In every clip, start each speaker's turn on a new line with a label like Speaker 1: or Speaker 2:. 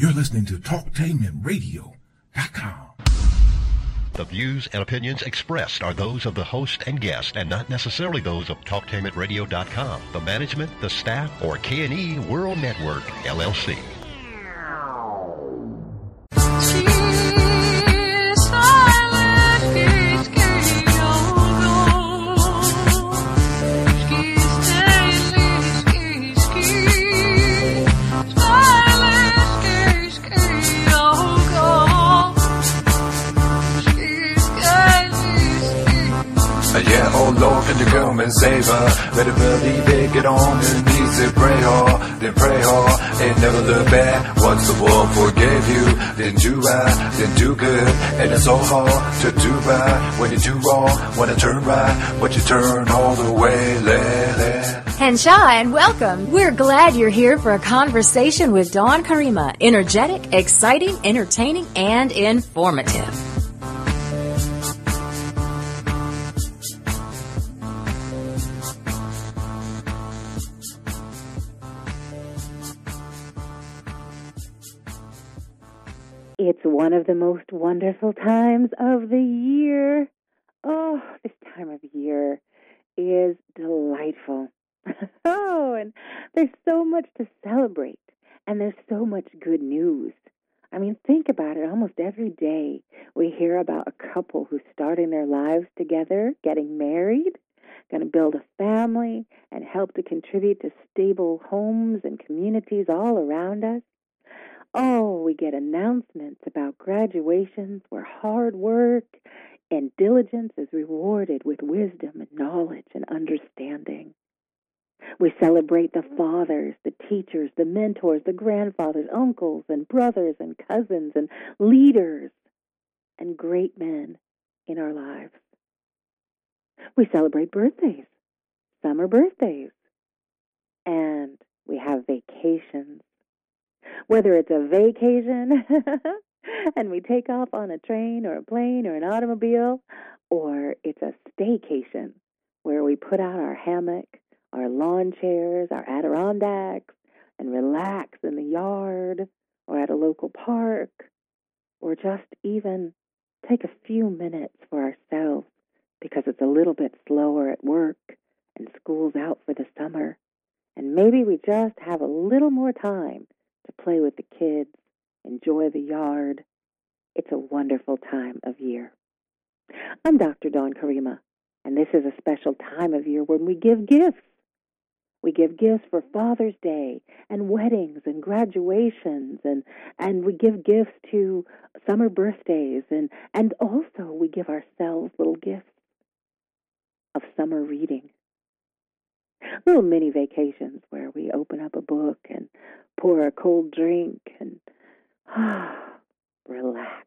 Speaker 1: You're listening to TalkTainmentRadio.com.
Speaker 2: The views and opinions expressed are those of the host and guest and not necessarily those of TalkTainmentRadio.com, the management, the staff, or K&E World Network, LLC.
Speaker 3: Yeah, oh Lord, can you come and save her? Better believe it, get on your knees and pray hard, then pray hard, and never look back. Once the world forgave you, then do right, then do good. And it's so hard to do right when you do wrong, wanna turn right, but you turn all the way,
Speaker 4: Henshaw, and welcome. We're glad you're here for a conversation with Dawn Karima. Energetic, exciting, entertaining, and informative.
Speaker 5: It's one of the most wonderful times of the year. Oh, this time of year is delightful. Oh, and there's so much to celebrate, and there's so much good news. I mean, think about it. Almost every day we hear about a couple who's starting their lives together, getting married, going to build a family, and help to contribute to stable homes and communities all around us. Oh, we get announcements about graduations where hard work and diligence is rewarded with wisdom and knowledge and understanding. We celebrate the fathers, the teachers, the mentors, the grandfathers, uncles and brothers and cousins and leaders and great men in our lives. We celebrate birthdays, summer birthdays, and we have vacations. Whether it's a vacation and we take off on a train or a plane or an automobile, or it's a staycation where we put out our hammock, our lawn chairs, our Adirondacks, and relax in the yard or at a local park, or just even take a few minutes for ourselves because it's a little bit slower at work and school's out for the summer, and maybe we just have a little more time to play with the kids, enjoy the yard. It's a wonderful time of year. I'm Dr. Dawn Karima, and this is a special time of year when we give gifts. We give gifts for Father's Day and weddings and graduations, and we give gifts to summer birthdays, and also we give ourselves little gifts of summer reading. Little mini vacations where we open up a book and pour a cold drink and relax.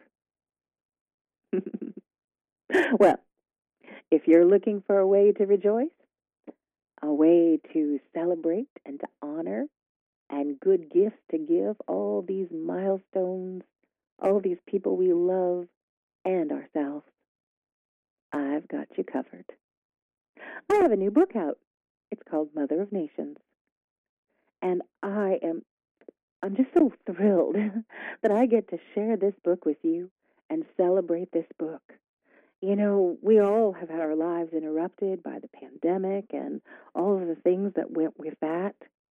Speaker 5: Well, if you're looking for a way to rejoice, a way to celebrate and to honor, and good gifts to give all these milestones, all these people we love, and ourselves, I've got you covered. I have a new book out. It's called Mother of Nations. And I'm just so thrilled that I get to share this book with you and celebrate this book. You know, we all have had our lives interrupted by the pandemic and all of the things that went with that.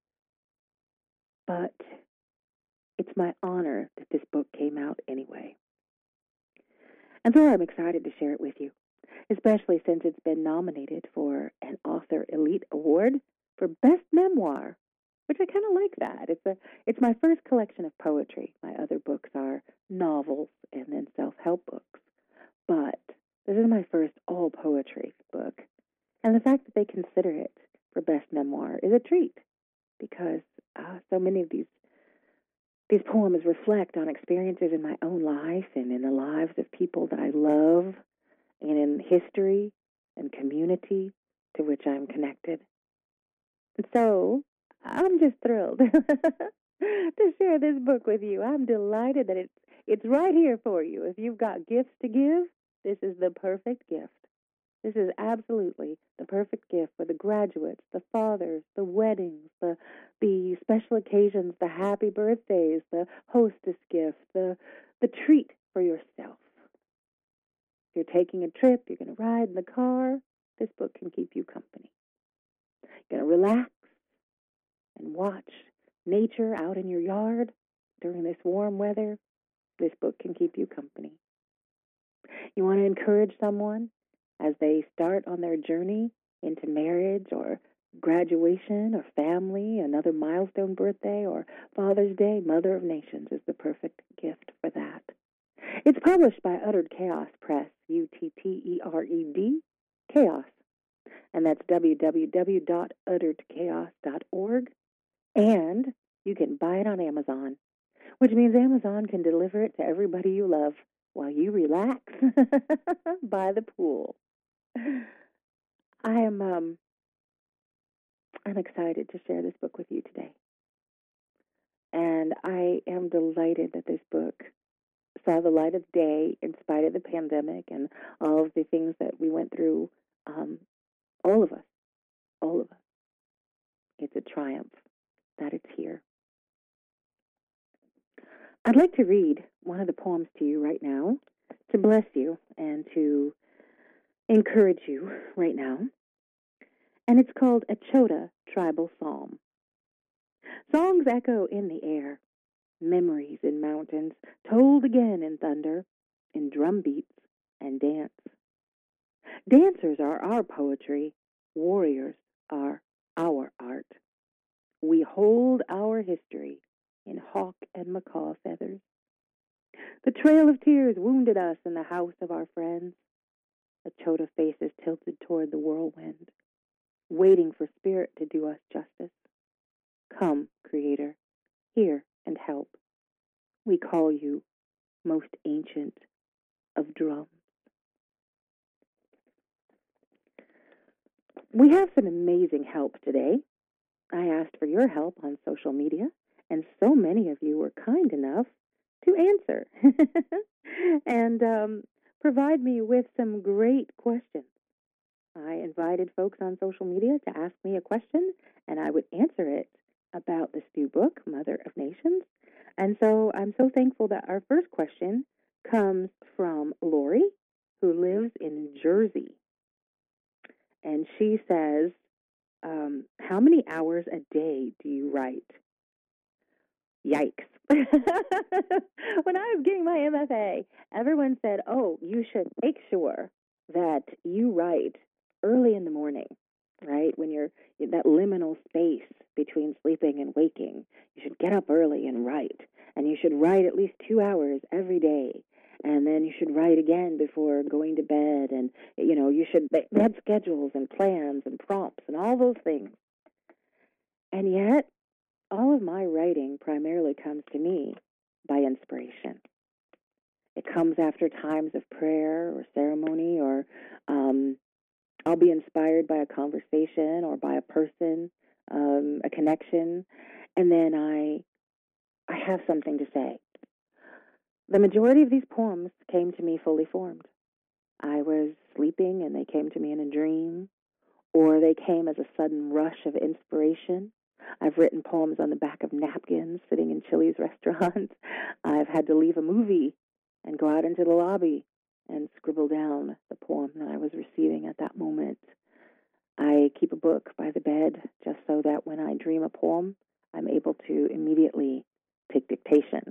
Speaker 5: But it's my honor that this book came out anyway. And so I'm excited to share it with you, especially since it's been nominated for an Author Elite Award for Best Memoir, which I kind of like that. It's my first collection of poetry. My other books are novels and then self-help books. But this is my first all-poetry book. And the fact that they consider it for Best Memoir is a treat, because so many of these poems reflect on experiences in my own life and in the lives of people that I love, and in history and community to which I'm connected. And so I'm just thrilled to share this book with you. I'm delighted that it's right here for you. If you've got gifts to give, this is the perfect gift. This is absolutely the perfect gift for the graduates, the fathers, the weddings, the special occasions, the happy birthdays, the hostess gift, the treat for yourself. If you're taking a trip, you're going to ride in the car, this book can keep you company. You're going to relax and watch nature out in your yard during this warm weather. This book can keep you company. You want to encourage someone as they start on their journey into marriage or graduation or family, another milestone birthday or Father's Day. Mother of Nations is the perfect gift for that. It's published by Uttered Chaos Press, Uttered Chaos. And that's www.utteredchaos.org. And you can buy it on Amazon, which means Amazon can deliver it to everybody you love while you relax by the pool. I'm excited to share this book with you today. And I am delighted that this book saw the light of day in spite of the pandemic and all of the things that we went through. All of us. It's a triumph that it's here. I'd like to read one of the poems to you right now to bless you and to encourage you right now. And it's called A Chota Tribal Psalm. Songs echo in the air, memories in mountains, told again in thunder, in drum beats and dance. Dancers are our poetry, warriors are our art. We hold our history in hawk and macaw feathers. The trail of tears wounded us in the house of our friends. The Chota faces tilted toward the whirlwind, waiting for spirit to do us justice. Come, Creator, hear and help. We call you most ancient of drums. We have some amazing help today. I asked for your help on social media, and so many of you were kind enough to answer and provide me with some great questions. I invited folks on social media to ask me a question, and I would answer it about this new book, Mother of Nations. And so I'm so thankful that our first question comes from Lori, who lives in Jersey. And she says, how many hours a day do you write? Yikes. When I was getting my MFA, everyone said, oh, you should make sure that you write early in the morning, right? When you're in that liminal space between sleeping and waking. You should get up early and write. And you should write at least 2 hours every day. And then you should write again before going to bed. And, you should have schedules and plans and prompts and all those things. And yet, all of my writing primarily comes to me by inspiration. It comes after times of prayer or ceremony, or I'll be inspired by a conversation or by a person, a connection, and then I have something to say. The majority of these poems came to me fully formed. I was sleeping and they came to me in a dream, or they came as a sudden rush of inspiration. I've written poems on the back of napkins sitting in Chili's restaurants. I've had to leave a movie and go out into the lobby and scribble down the poem that I was receiving at that moment. I keep a book by the bed just so that when I dream a poem, I'm able to immediately take dictation.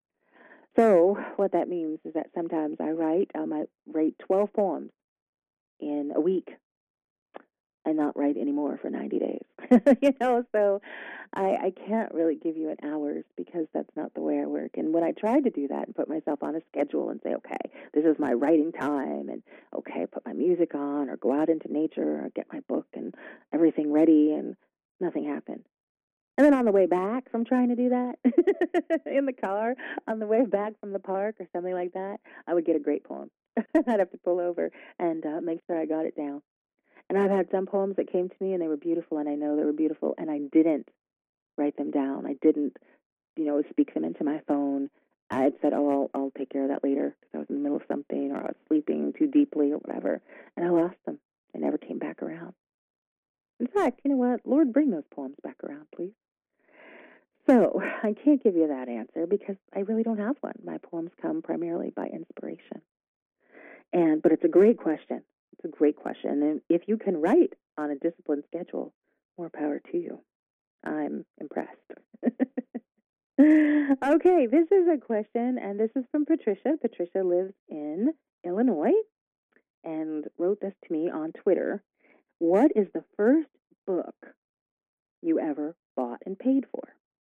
Speaker 5: So what that means is that sometimes I might write 12 poems in a week and not write anymore for 90 days. So I can't really give you an hours because that's not the way I work. And when I tried to do that and put myself on a schedule and say, okay, this is my writing time, and okay, put my music on or go out into nature or get my book and everything ready, and nothing happened. And then on the way back from trying to do that, in the car, on the way back from the park or something like that, I would get a great poem. I'd have to pull over and make sure I got it down. And I've had some poems that came to me and they were beautiful, and I know they were beautiful, and I didn't write them down. I didn't, speak them into my phone. I had said, oh, I'll take care of that later because I was in the middle of something, or I was sleeping too deeply or whatever, and I lost them. They never came back around. In fact, you know what? Lord, bring those poems back around, please. So I can't give you that answer because I really don't have one. My poems come primarily by inspiration. But it's a great question. It's a great question. And if you can write on a disciplined schedule, more power to you. I'm impressed. Okay, this is a question, and this is from Patricia. Patricia lives in Illinois and wrote this to me on Twitter. What is the first book you ever bought and paid for?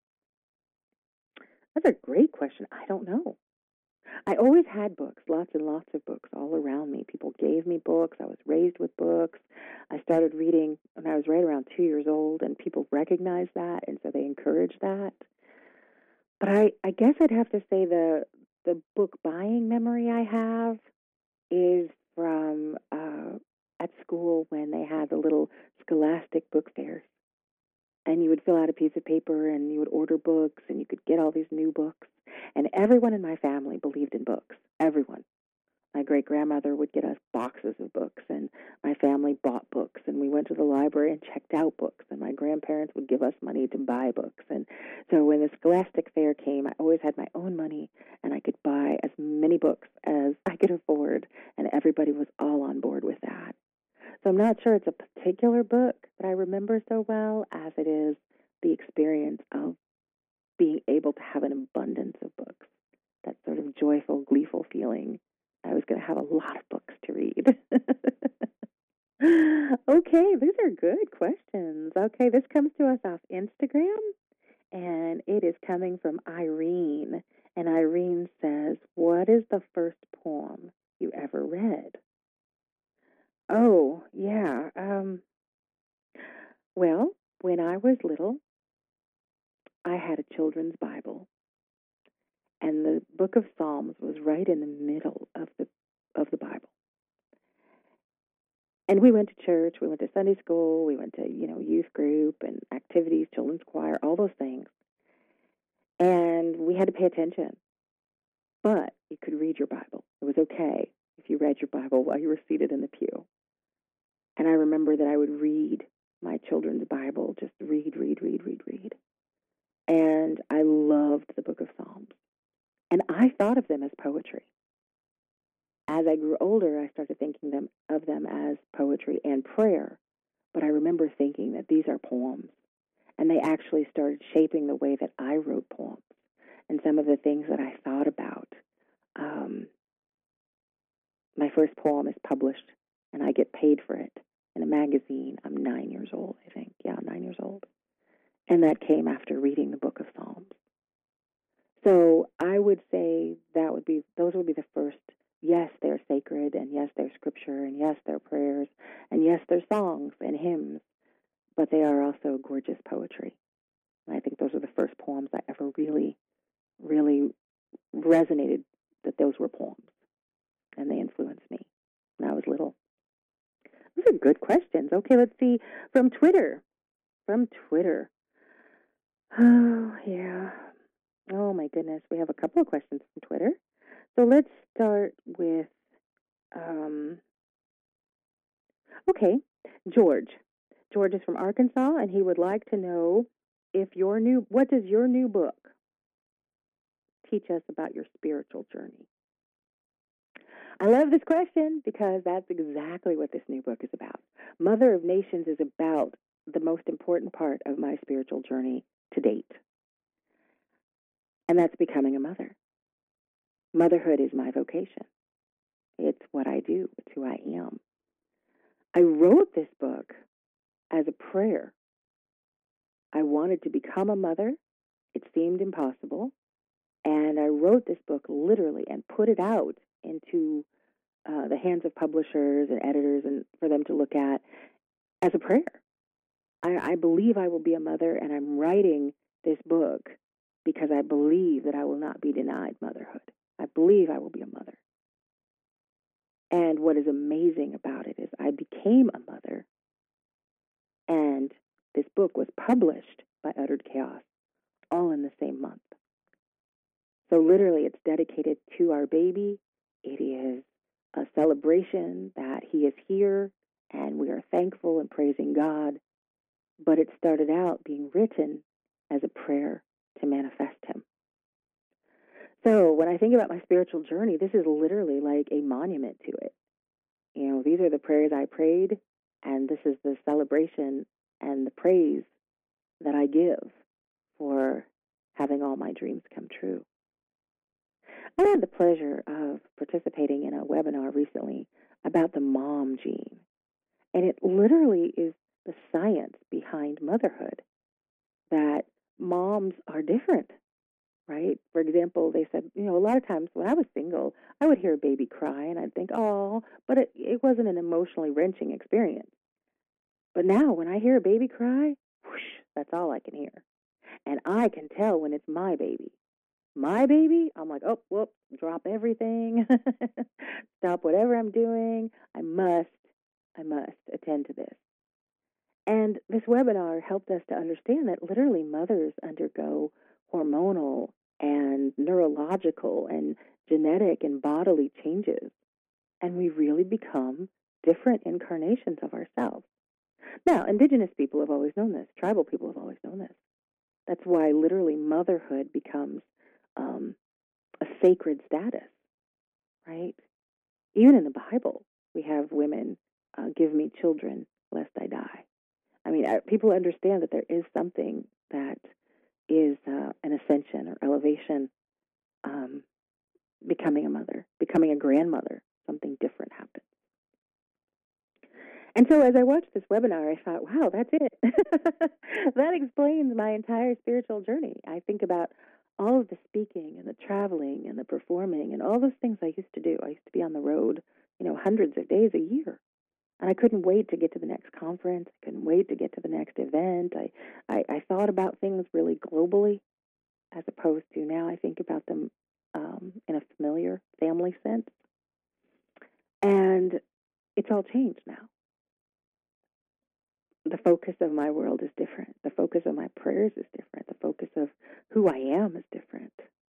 Speaker 5: That's a great question. I don't know. I always had books, lots and lots of books all around me. People gave me books. I was raised with books. I started reading when I was right around 2 years old, and people recognized that, and so they encouraged that. But I guess I'd have to say the book buying memory I have is from at school when they had the little scholastic book fairs. And you would fill out a piece of paper and you would order books and you could get all these new books. And everyone in my family believed in books. Everyone. My great-grandmother would get us boxes of books, and my family bought books, and we went to the library and checked out books, and my grandparents would give us money to buy books. And so when the Scholastic Fair came, I always had my own money, and I could buy as many books as I could afford, and everybody was all on board with that. So I'm not sure it's a particular book that I remember so well as it is the experience of being able to have an abundance of books, that sort of joyful, gleeful feeling. I was going to have a lot of books to read. Okay, these are good questions. Okay, this comes to us off Instagram, and it is coming from Irene. And Irene says, what is the first poem you ever read? Oh, yeah. Well, when I was little, I had a children's Bible. And the book of Psalms was right in the middle of the Bible. And we went to church, we went to Sunday school, we went to, youth group and activities, children's choir, all those things. And we had to pay attention. But you could read your Bible. It was okay if you read your Bible while you were seated in the pew. And I remember that I would read my children's Bible, just read. And I loved the book of Psalms. And I thought of them as poetry. As I grew older, I started thinking of them as poetry and prayer. But I remember thinking that these are poems. And they actually started shaping the way that I wrote poems and some of the things that I thought about. My first poem is published, and I get paid for it in a magazine. I'm 9 years old, I think. Yeah, 9 years old. And that came after reading the book of Psalms. So I would say those would be the first. Yes, they're sacred, and yes, they're scripture, and yes, they're prayers, and yes, they're songs and hymns, but they are also gorgeous poetry. And I think those are the first poems I ever really, really resonated that those were poems, and they influenced me when I was little. Those are good questions. Okay, let's see. From Twitter. Oh, yeah. Oh, my goodness. We have a couple of questions from Twitter. So let's start with, George. George is from Arkansas, and he would like to know what does your new book teach us about your spiritual journey? I love this question because that's exactly what this new book is about. Mother of Nations is about the most important part of my spiritual journey to date. And that's becoming a mother. Motherhood is my vocation. It's what I do. It's who I am. I wrote this book as a prayer. I wanted to become a mother. It seemed impossible. And I wrote this book literally and put it out into the hands of publishers and editors and for them to look at as a prayer. I believe I will be a mother, and I'm writing this book because I believe that I will not be denied motherhood. I believe I will be a mother. And what is amazing about it is I became a mother, and this book was published by Uttered Chaos all in the same month. So literally it's dedicated to our baby. It is a celebration that he is here and we are thankful and praising God, but it started out being written as a prayer to manifest Him. So when I think about my spiritual journey, this is literally like a monument to it. You know, these are the prayers I prayed, and this is the celebration and the praise that I give for having all my dreams come true. I had the pleasure of participating in a webinar recently about the mom gene, and it literally is the science behind motherhood, that moms are different, right? For example, they said, a lot of times when I was single, I would hear a baby cry and I'd think, oh, but it wasn't an emotionally wrenching experience. But now when I hear a baby cry, whoosh, that's all I can hear. And I can tell when it's my baby. My baby, I'm like, oh, whoop, drop everything, stop whatever I'm doing. I must attend to this. And this webinar helped us to understand that literally mothers undergo hormonal and neurological and genetic and bodily changes. And we really become different incarnations of ourselves. Now, indigenous people have always known this. Tribal people have always known this. That's why literally motherhood becomes a sacred status, right? Even in the Bible, we have women, give me children lest I die. I mean, people understand that there is something that is an ascension or elevation, becoming a mother, becoming a grandmother. Something different happens. And so as I watched this webinar, I thought, wow, that's it. That explains my entire spiritual journey. I think about all of the speaking and the traveling and the performing and all those things I used to do. I used to be on the road, hundreds of days a year. And I couldn't wait to get to the next conference. I couldn't wait to get to the next event. I thought about things really globally, as opposed to now I think about them in a familiar family sense. And it's all changed now. The focus of my world is different. The focus of my prayers is different. The focus of who I am is different.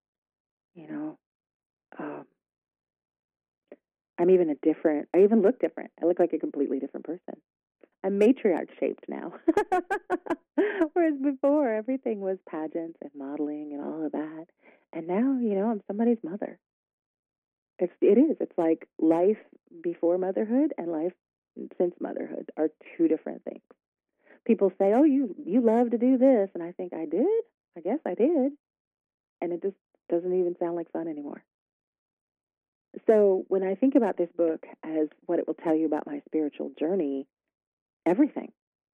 Speaker 5: I even look different. I look like a completely different person. I'm matriarch shaped now. Whereas before, everything was pageants and modeling and all of that. And now, I'm somebody's mother. It is. It's like life before motherhood and life since motherhood are two different things. People say, oh, you love to do this. And I think, I did? I guess I did. And it just doesn't even sound like fun anymore. So when I think about this book as what it will tell you about my spiritual journey, everything.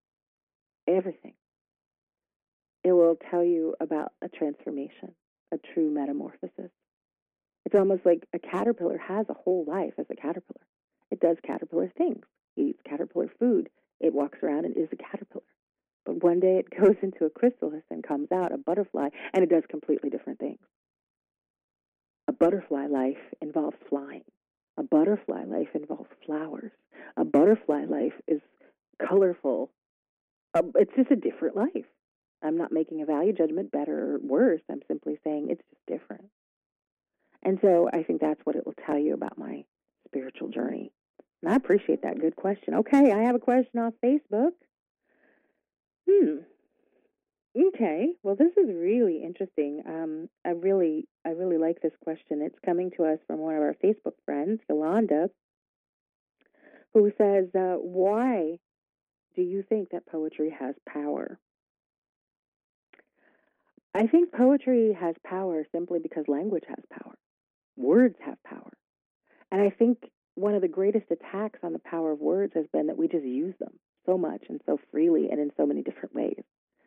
Speaker 5: It will tell you about a transformation, a true metamorphosis. It's almost like a caterpillar has a whole life as a caterpillar. It does caterpillar things. It eats caterpillar food. It walks around and is a caterpillar. But one day it goes into a chrysalis and comes out a butterfly, and it does completely different things. A butterfly life involves flying. A butterfly life involves flowers. A butterfly life is colorful. It's just a different life. I'm not making a value judgment better or worse. I'm simply saying it's just different. And so I think that's what it will tell you about my spiritual journey. And I appreciate that. Good question. Okay, I have a question off Facebook. Okay, well, this is really interesting. I really like this question. It's coming to us from one of our Facebook friends, Yolanda, who says, why do you think that poetry has power? I think poetry has power simply because language has power. Words have power. And I think one of the greatest attacks on the power of words has been that we just use them so much and so freely and in so many different ways.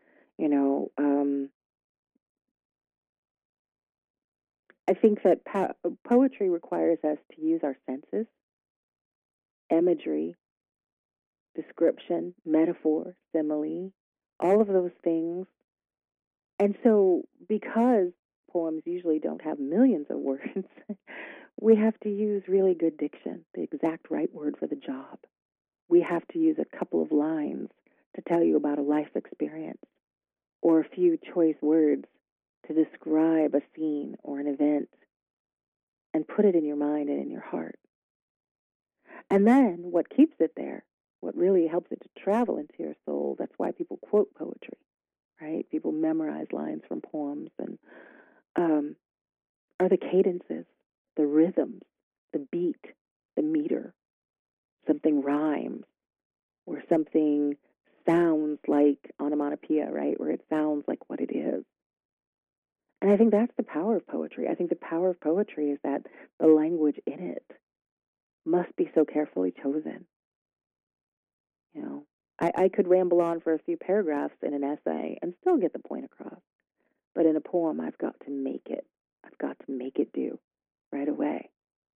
Speaker 5: I think that poetry requires us to use our senses, imagery, description, metaphor, simile, all of those things. And so because poems usually don't have millions of words, we have to use really good diction, the exact right word for the job. We have to use a couple of lines to tell you about a life experience, or a few choice words to describe a scene or an event and put it in your mind and in your heart. And then what keeps it there what really helps it to travel into your soul. That's why people quote poetry, right? People memorize lines from poems, and are the cadences, the rhythms, the beat, the meter. Something rhymes, or something sounds like onomatopoeia, right? Where it sounds like what it is. And I think that's the power of poetry. I think the power of poetry is that the language in it must be so carefully chosen. You know, I could ramble on for a few paragraphs in an essay and still get the point across. But in a poem, I've got to make it. I've got to make it do right away.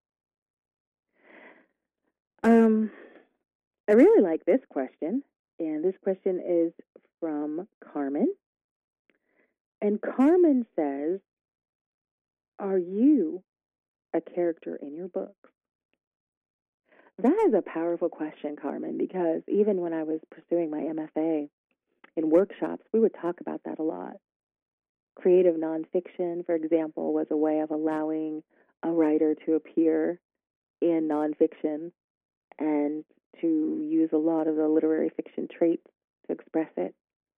Speaker 5: I really like this question, and this question is from Carmen. And Carmen says, are you a character in your books? That is a powerful question, Carmen, because even when I was pursuing my MFA in workshops, we would talk about that a lot. Creative nonfiction, for example, was a way of allowing a writer to appear in nonfiction and to use a lot of the literary fiction traits to express it.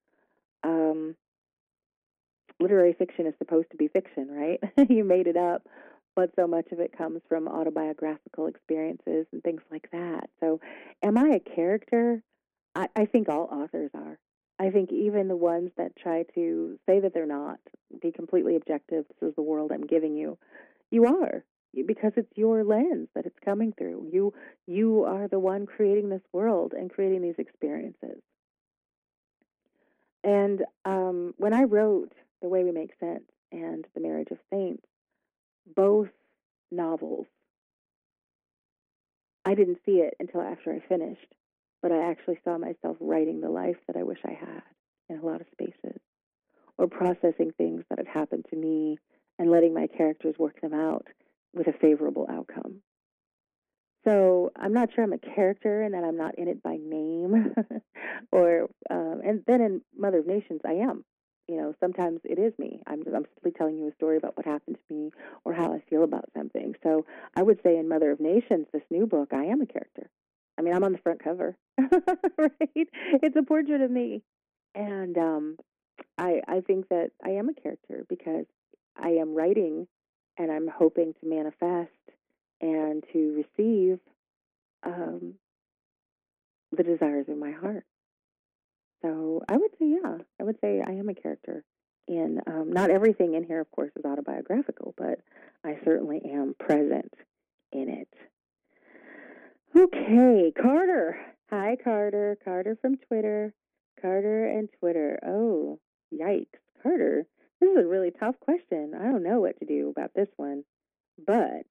Speaker 5: Literary fiction is supposed to be fiction, right? You made it up, but so much of it comes from autobiographical experiences and things like that. So am I a character? I think all authors are. I think even the ones that try to say that they're not, be completely objective, this is the world I'm giving you, you are, because it's your lens that it's coming through. You are the one creating this world and creating these experiences. And when I wrote The Way We Make Sense and The Marriage of Saints, both novels, I didn't see it until after I finished, but I actually saw myself writing the life that I wish I had in a lot of spaces, or processing things that had happened to me and letting my characters work them out with a favorable outcome. So I'm not sure I'm a character and that I'm not in it by name, and then in Mother of Nations I am. You know, sometimes it is me. I'm simply telling you a story about what happened to me or how I feel about something. So I would say in Mother of Nations, this new book, I am a character. I mean, I'm on the front cover, right? It's a portrait of me, and I think that I am a character because I am writing, and I'm hoping to manifest and to receive the desires of my heart. So I would say, yeah, I would say I am a character. And not everything in here, of course, is autobiographical, but I certainly am present in it. Okay, Carter. Hi, Carter. Carter from Twitter. Carter and Twitter. Oh, yikes. Carter, this is a really tough question. I don't know what to do about this one. But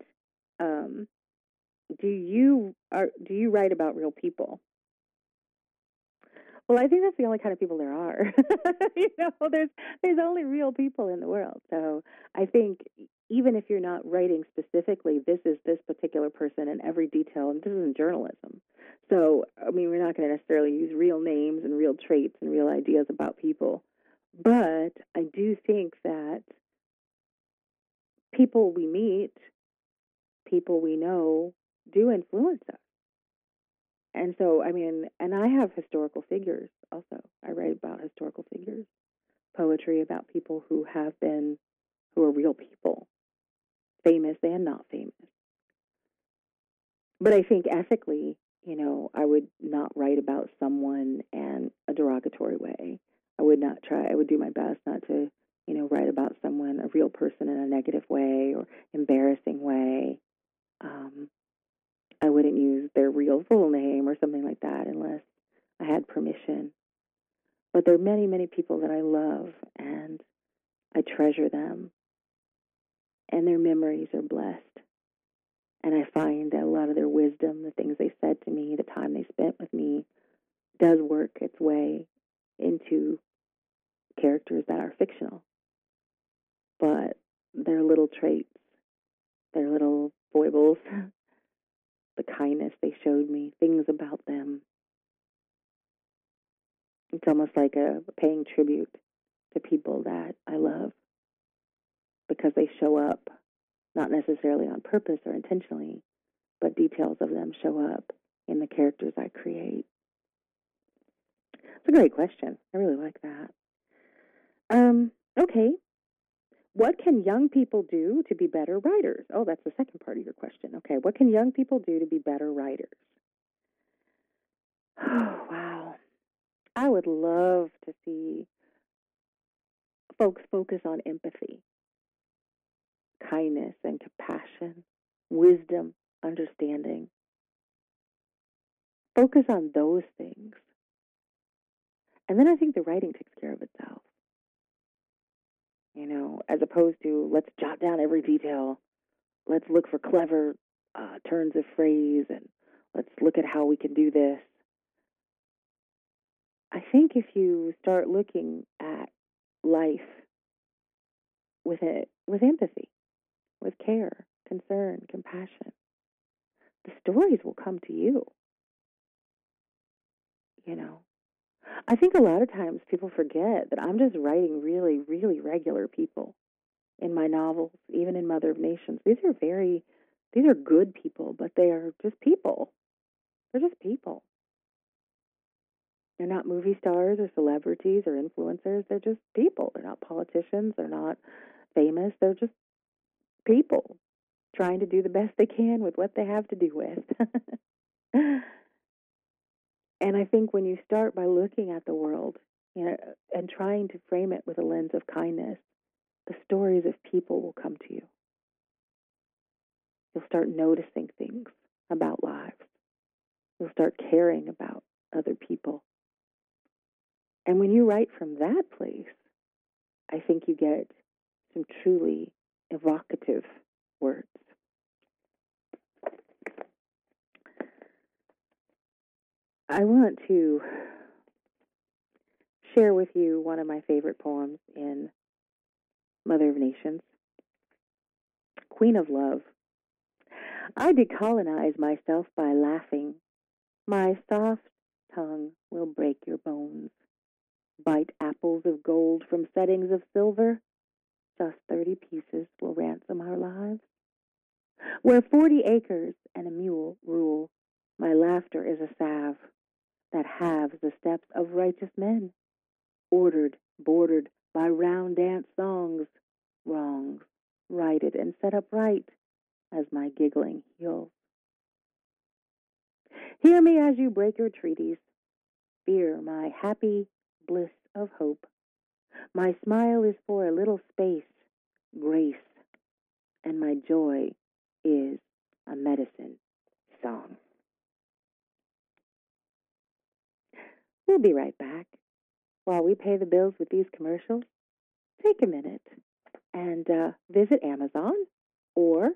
Speaker 5: do you write about real people? Well, I think that's the only kind of people there are. You know, there's only real people in the world. So I think even if you're not writing specifically, this is this particular person in every detail, and this isn't journalism. So, I mean, we're not going to necessarily use real names and real traits and real ideas about people. But I do think that people we meet, people we know, do influence us. And so, I mean, and I have historical figures also. I write about historical figures, poetry about people who are real people, famous and not famous. But I think ethically, you know, I would not write about someone in a derogatory way. I would do my best not to, you know, write about someone, a real person, in a negative way or embarrassing way. I wouldn't use their real full name or something like that unless I had permission. But there are many, many people that I love, and I treasure them, and their memories are blessed. And I find that a lot of their wisdom, the things they said to me, the time they spent with me, does work its way into characters that are fictional. But their little traits, their little foibles, the kindness they showed me, things about them, it's almost like a paying tribute to people that I love because they show up, not necessarily on purpose or intentionally, but details of them show up in the characters I create. It's a great question. I really like that. Okay. What can young people do to be better writers? Oh, that's the second part of your question. Okay. What can young people do to be better writers? Oh, wow. I would love to see folks focus on empathy, kindness and compassion, wisdom, understanding. Focus on those things. And then I think the writing takes care of itself. You know, as opposed to let's jot down every detail. Let's look for clever turns of phrase and let's look at how we can do this. I think if you start looking at life with empathy, with care, concern, compassion, the stories will come to you. You know, I think a lot of times people forget that I'm just writing really, really regular people in my novels, even in Mother of Nations. These are good people, but they are just people. They're just people. They're not movie stars or celebrities or influencers. They're just people. They're not politicians. They're not famous. They're just people trying to do the best they can with what they have to do with. And I think when you start by looking at the world, you know, and trying to frame it with a lens of kindness, the stories of people will come to you. You'll start noticing things about lives. You'll start caring about other people. And when you write from that place, I think you get some truly evocative words. I want to share with you one of my favorite poems in Mother of Nations, Queen of Love. I decolonize myself by laughing. My soft tongue will break your bones. Bite apples of gold from settings of silver. Just 30 pieces will ransom our lives. Where 40 acres and a mule rule, my laughter is a salve that halves the steps of righteous men, ordered, bordered by round dance songs, wrongs, righted and set up right as my giggling heals. Hear me as you break your treaties, fear my happy bliss of hope. My smile is for a little space, grace, and my joy is a medicine song. We'll be right back. While we pay the bills with these commercials, take a minute and visit Amazon or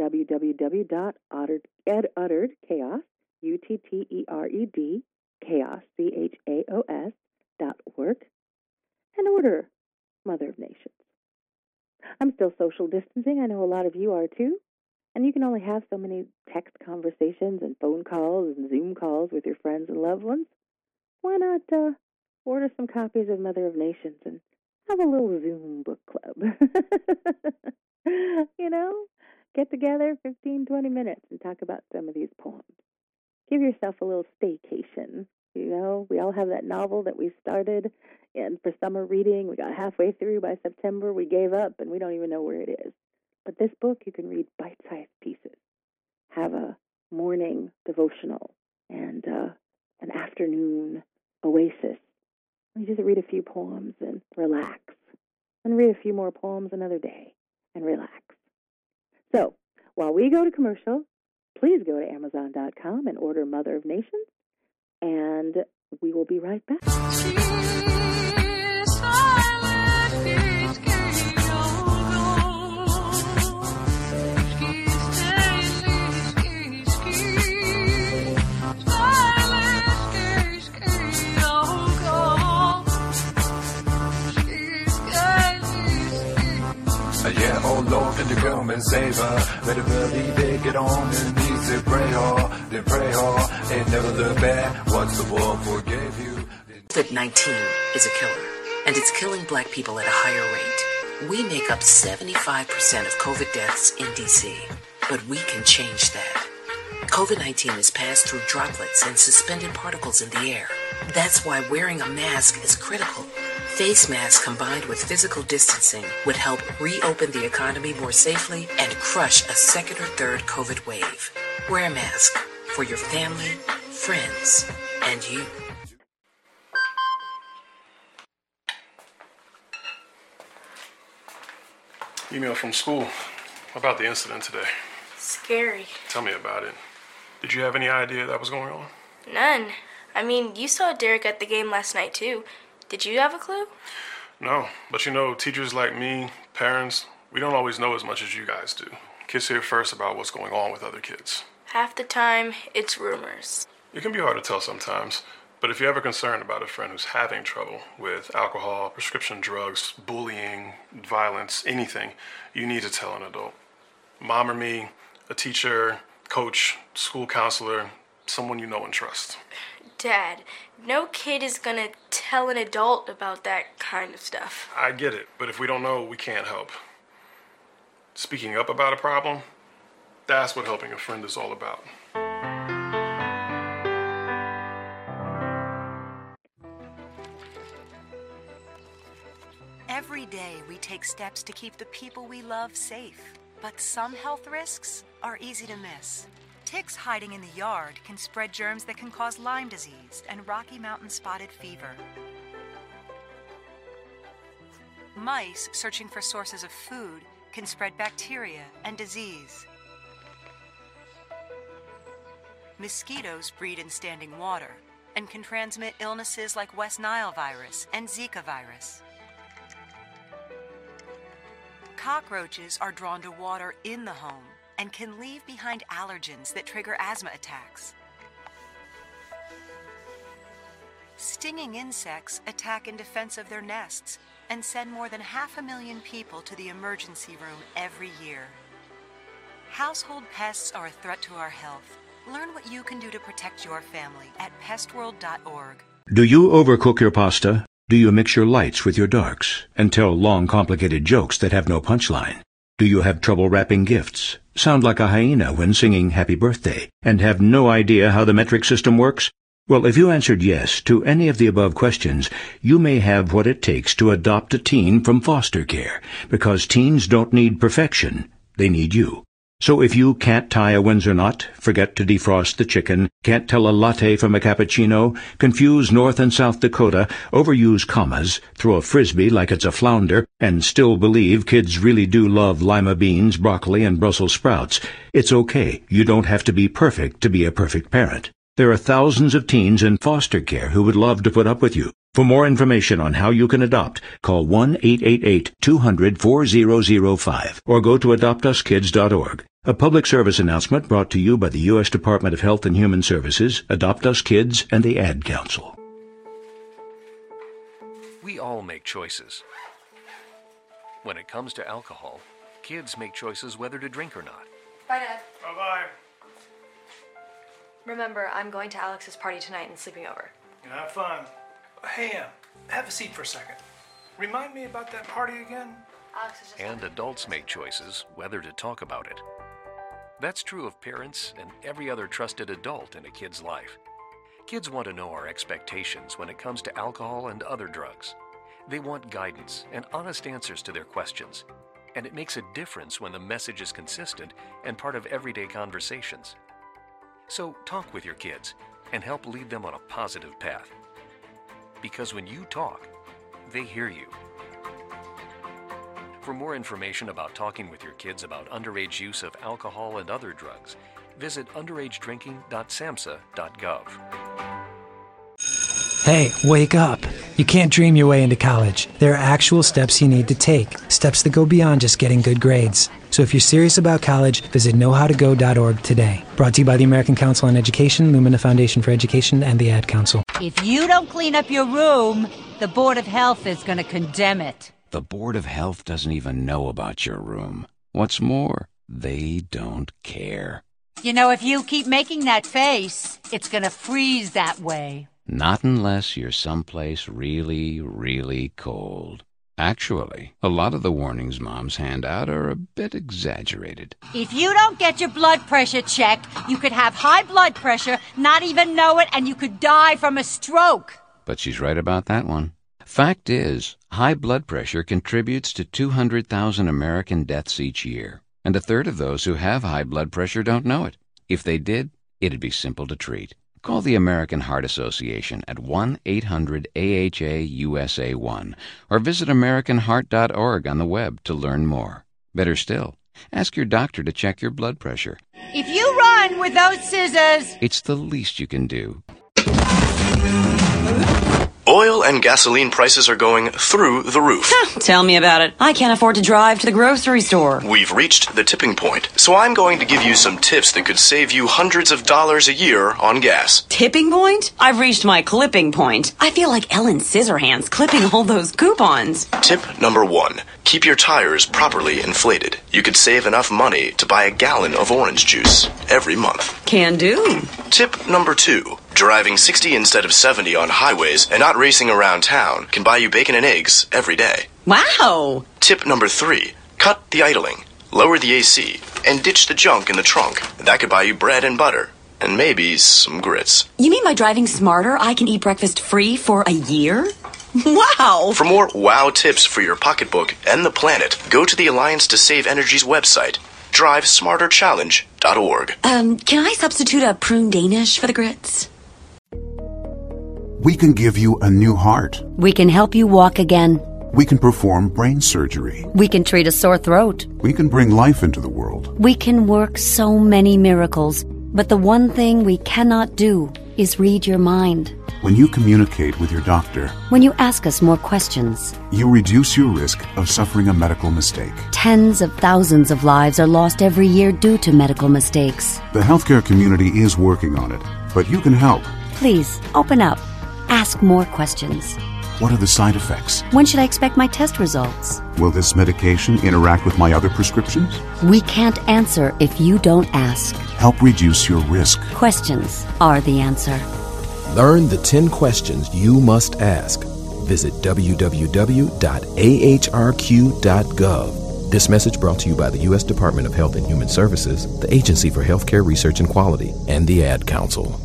Speaker 5: www.utteredchaos, UTTERED, chaos, CHAOS.org, and order Mother of Nations. I'm still social distancing. I know a lot of you are too. And you can only have so many text conversations and phone calls and Zoom calls with your friends and loved ones. Why not order some copies of Mother of Nations and have a little Zoom book club? You know, get together 15, 20 minutes and talk about some of these poems. Give yourself a little staycation. You know, we all have that novel that we started and for summer reading. We got halfway through. By September, we gave up and we don't even know where it is. But this book, you can read bite-sized pieces. Have a morning devotional and an afternoon oasis. You just read a few poems and relax. And read a few more poems another day and relax. So, while we go to commercial, please go to Amazon.com and order Mother of Nations. And we will be right back.
Speaker 3: Yeah, oh Lord, can you come and save her? Better believe it, get on your knees and pray hard, then pray hard, and never look back. Once the world forgave you.
Speaker 1: COVID-19 is a killer, and it's killing black people at a higher rate. We make up 75% of COVID deaths in D.C., but we can change that. COVID-19 is passed through droplets and suspended particles in the air. That's why wearing a mask is critical. Face masks combined with physical distancing would help reopen the economy more safely and crush a second or third COVID wave. Wear a mask for your family, friends, and you.
Speaker 6: Email from school about the incident today.
Speaker 7: Scary.
Speaker 6: Tell me about it. Did you have any idea that was going on?
Speaker 7: None. I mean, you saw Derek at the game last night, too. Did you have a clue?
Speaker 6: No, but you know, teachers like me, parents, we don't always know as much as you guys do. Kids hear first about what's going on with other kids.
Speaker 7: Half the time, it's rumors.
Speaker 6: It can be hard to tell sometimes, but if you're ever concerned about a friend who's having trouble with alcohol, prescription drugs, bullying, violence, anything, you need to tell an adult. Mom or me, a teacher, coach, school counselor, someone you know and trust.
Speaker 7: Dad, no kid is gonna tell an adult about that kind of stuff.
Speaker 6: I get it, but if we don't know, we can't help. Speaking up about a problem, that's what helping a friend is all about.
Speaker 8: Every day we take steps to keep the people we love safe, but some health risks are easy to miss. Ticks hiding in the yard can spread germs that can cause Lyme disease and Rocky Mountain spotted fever. Mice searching for sources of food can spread bacteria and disease. Mosquitoes breed in standing water and can transmit illnesses like West Nile virus and Zika virus. Cockroaches are drawn to water in the home and can leave behind allergens that trigger asthma attacks. Stinging insects attack in defense of their nests and send more than 500,000 people to the emergency room every year. Household pests are a threat to our health. Learn what you can do to protect your family at pestworld.org.
Speaker 9: Do you overcook your pasta? Do you mix your lights with your darks and tell long, complicated jokes that have no punchline? Do you have trouble wrapping gifts, sound like a hyena when singing Happy Birthday, and have no idea how the metric system works? Well, if you answered yes to any of the above questions, you may have what it takes to adopt a teen from foster care, because teens don't need perfection, they need you. So if you can't tie a Windsor knot, forget to defrost the chicken, can't tell a latte from a cappuccino, confuse North and South Dakota, overuse commas, throw a frisbee like it's a flounder, and still believe kids really do love lima beans, broccoli, and Brussels sprouts, it's okay. You don't have to be perfect to be a perfect parent. There are thousands of teens in foster care who would love to put up with you. For more information on how you can adopt, call 1-888-200-4005 or go to adoptuskids.org. A public service announcement brought to you by the U.S. Department of Health and Human Services, Adopt Us Kids, and the Ad Council.
Speaker 10: We all make choices. When it comes to alcohol, kids make choices whether to drink or not.
Speaker 11: Bye, Dad.
Speaker 6: Bye-bye.
Speaker 11: Remember, I'm going to Alex's party tonight and sleeping over.
Speaker 12: Have fun. Hey, have a seat for a second. Remind me about that party again?
Speaker 11: Alex is just...
Speaker 10: And adults make choices whether to talk about it. That's true of parents and every other trusted adult in a kid's life. Kids want to know our expectations when it comes to alcohol and other drugs. They want guidance and honest answers to their questions. And it makes a difference when the message is consistent and part of everyday conversations. So talk with your kids and help lead them on a positive path. Because when you talk, they hear you. For more information about talking with your kids about underage use of alcohol and other drugs, visit underagedrinking.samhsa.gov.
Speaker 13: Hey, wake up. You can't dream your way into college. There are actual steps you need to take, steps that go beyond just getting good grades. So if you're serious about college, visit knowhowtogo.org today. Brought to you by the American Council on Education, Lumina Foundation for Education, and the Ad Council.
Speaker 14: If you don't clean up your room, the Board of Health is going to condemn it.
Speaker 15: The Board of Health doesn't even know about your room. What's more, they don't care.
Speaker 14: You know, if you keep making that face, it's going to freeze that way.
Speaker 15: Not unless you're someplace really, really cold. Actually, a lot of the warnings moms hand out are a bit exaggerated.
Speaker 14: If you don't get your blood pressure checked, you could have high blood pressure, not even know it, and you could die from a stroke.
Speaker 15: But she's right about that one. Fact is, high blood pressure contributes to 200,000 American deaths each year, and a third of those who have high blood pressure don't know it. If they did, it'd be simple to treat. Call the American Heart Association at 1-800-AHA-USA1 or visit AmericanHeart.org on the web to learn more. Better still, ask your doctor to check your blood pressure.
Speaker 14: If you run with those scissors,
Speaker 15: It's the least you can do.
Speaker 16: Oil and gasoline prices are going through the roof.
Speaker 17: Tell me about it. I can't afford to drive to the grocery store.
Speaker 16: We've reached the tipping point, so I'm going to give you some tips that could save you hundreds of dollars a year on gas.
Speaker 17: Tipping point? I've reached my clipping point. I feel like Ellen Scissorhands clipping all those coupons.
Speaker 16: Tip number 1. Keep your tires properly inflated. You could save enough money to buy a gallon of orange juice every month.
Speaker 17: Can do.
Speaker 16: Tip number 2. Driving 60 instead of 70 on highways and not racing around town can buy you bacon and eggs every day.
Speaker 17: Wow!
Speaker 16: Tip number 3. Cut the idling, lower the AC, and ditch the junk in the trunk. That could buy you bread and butter, and maybe some grits.
Speaker 17: You mean by driving smarter, I can eat breakfast free for a year? Wow!
Speaker 16: For more wow tips for your pocketbook and the planet, go to the Alliance to Save Energy's website, drivesmarterchallenge.org.
Speaker 17: Can I substitute a prune Danish for the grits?
Speaker 18: We can give you a new heart.
Speaker 19: We can help you walk again.
Speaker 18: We can perform brain surgery.
Speaker 19: We can treat a sore throat.
Speaker 18: We can bring life into the world.
Speaker 19: We can work so many miracles, but the one thing we cannot do is read your mind.
Speaker 18: When you communicate with your doctor,
Speaker 19: When you ask us more questions,
Speaker 18: you reduce your risk of suffering a medical mistake.
Speaker 19: tens of thousands of lives are lost every year due to medical mistakes.
Speaker 18: The healthcare community is working on it, but you can help.
Speaker 19: Please, open up. Ask more questions.
Speaker 18: What are the side effects?
Speaker 19: When should I expect my test results?
Speaker 18: Will this medication interact with my other prescriptions?
Speaker 19: We can't answer if you don't ask.
Speaker 18: Help reduce your risk.
Speaker 19: Questions are the answer.
Speaker 20: Learn the 10 questions you must ask. Visit www.ahrq.gov. This message brought to you by the U.S. Department of Health and Human Services, the Agency for Healthcare Research and Quality, and the Ad Council.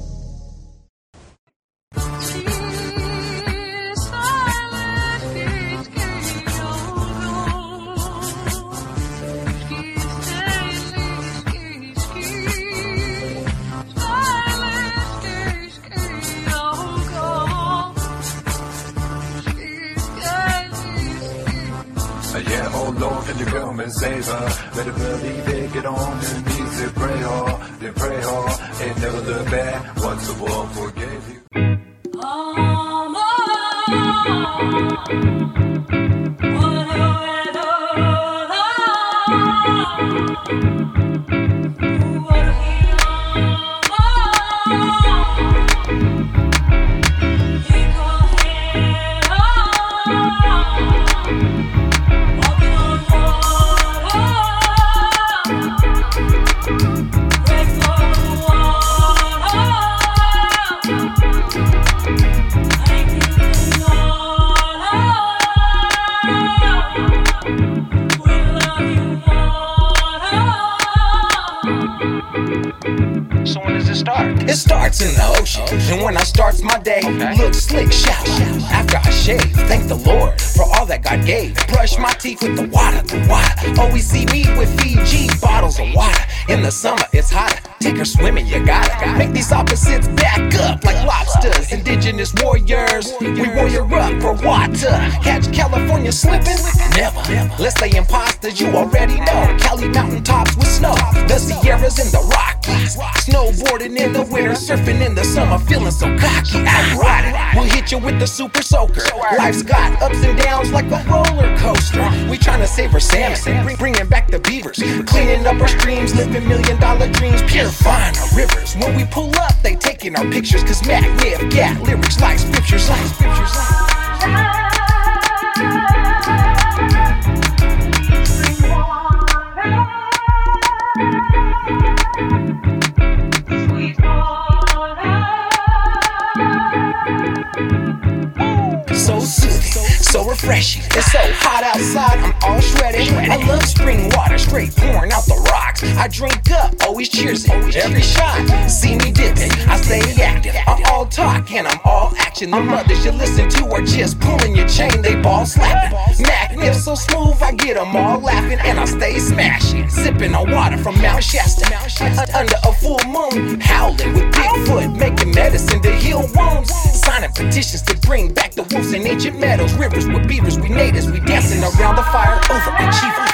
Speaker 3: Yeah, oh Lord, can you come and save her? Better believe it, get on your knees and pray hard, then pray hard, and never look back. Once the world forgave you.
Speaker 21: So when does it start? It starts in the ocean, and when I starts my day, look slick, shout. After I shave, thank the Lord for all that God gave. Brush my teeth with the water. Always see me with Fiji bottles of water. In the summer, it's hotter. Take her swimming, you gotta make these opposites back up like lobsters. Indigenous warriors, we warrior up for water. Catch California slipping? Never. Let's say imposters, you already know. Cali mountaintops with snow, the Sierras and the Rockies. Snowboarding in the winter, surfing in the summer, feeling so cocky. I ride it. We'll hit you with the super soaker. Life's got ups and downs like a roller coaster. We trying to save our salmon, bringing back the beavers, cleaning up our streams, living $1 million dreams, purifying our rivers. When we pull up, they taking our pictures, cause Mac Niff got lyrics like scriptures. So soothing, so refreshing. It's so hot outside, I'm all shredded. I love spring water, straight pouring out the rocks. I drink up, always cheersing, every shot. See me dipping, I stay active. I'm all talk and I'm all action. The mothers you listen to are just pulling your chain, they ball slapping. Magnif so smooth, I get them all laughing. And I stay smashing, sipping on water from Mount Shasta. Under a full moon, howling with Bigfoot, making medicine to heal wounds. Signing petitions to bring back the wolves in ancient meadows. Rivers with beavers, we natives, we dancing around the fire over achievers.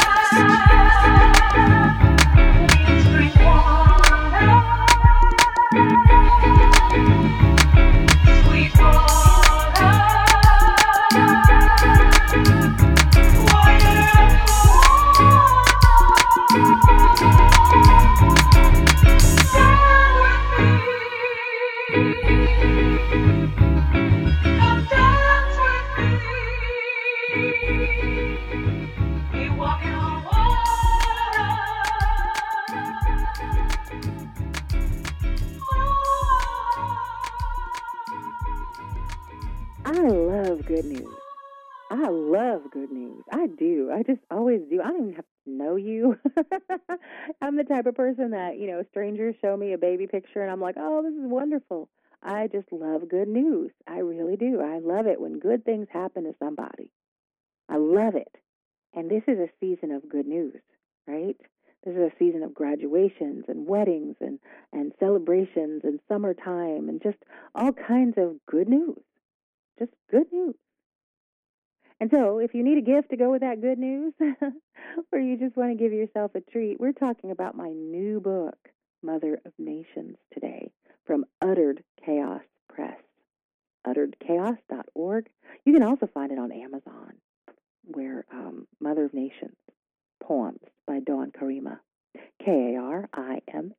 Speaker 5: I love good news. I love good news. I do. I just always do. I don't even have to know you. I'm the type of person that, strangers show me a baby picture and I'm like, oh, this is wonderful. I just love good news. I really do. I love it when good things happen to somebody. I love it. And this is a season of good news, right? This is a season of graduations and weddings and celebrations and summertime and just all kinds of good news. Just good news. And so if you need a gift to go with that good news, or you just want to give yourself a treat, we're talking about my new book, Mother of Nations, today, from Uttered Chaos Press, utteredchaos.org. You can also find it on Amazon, where Mother of Nations, Poems by Dawn Karima, Karima.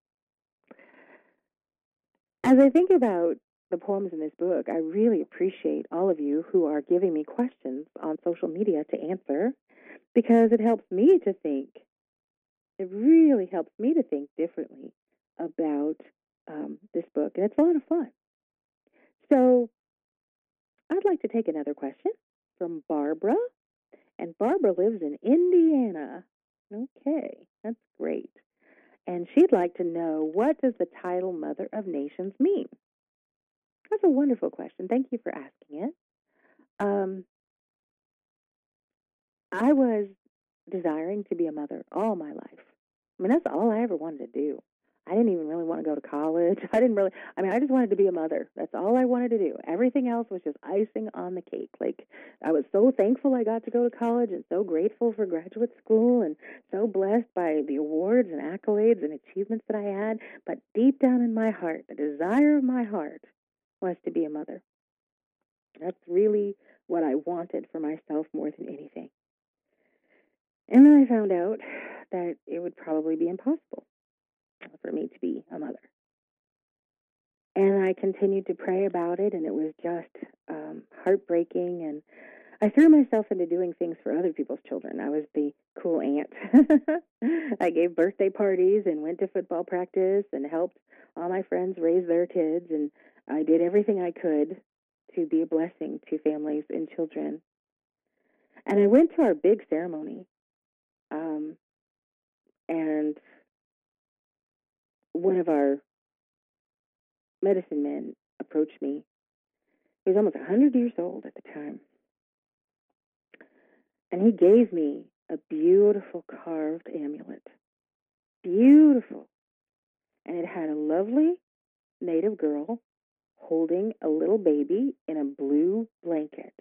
Speaker 5: As I think about the poems in this book, I really appreciate all of you who are giving me questions on social media to answer, because it helps me to think. It really helps me to think differently about this book, and it's a lot of fun. So I'd like to take another question from Barbara, and Barbara lives in Indiana. Okay, that's great. And she'd like to know, what does the title Mother of Nations mean? That's a wonderful question. Thank you for asking it. I was desiring to be a mother all my life. I mean, that's all I ever wanted to do. I didn't even really want to go to college. I just wanted to be a mother. That's all I wanted to do. Everything else was just icing on the cake. Like, I was so thankful I got to go to college and so grateful for graduate school and so blessed by the awards and accolades and achievements that I had. But deep down in my heart, the desire of my heart was to be a mother. That's really what I wanted for myself more than anything. And then I found out that it would probably be impossible for me to be a mother. And I continued to pray about it, and it was just heartbreaking. And I threw myself into doing things for other people's children. I was the cool aunt. I gave birthday parties and went to football practice and helped all my friends raise their kids. And I did everything I could to be a blessing to families and children. And I went to our big ceremony. And one of our medicine men approached me. He was almost 100 years old at the time. And he gave me a beautiful carved amulet. Beautiful. And it had a lovely native girl holding a little baby in a blue blanket.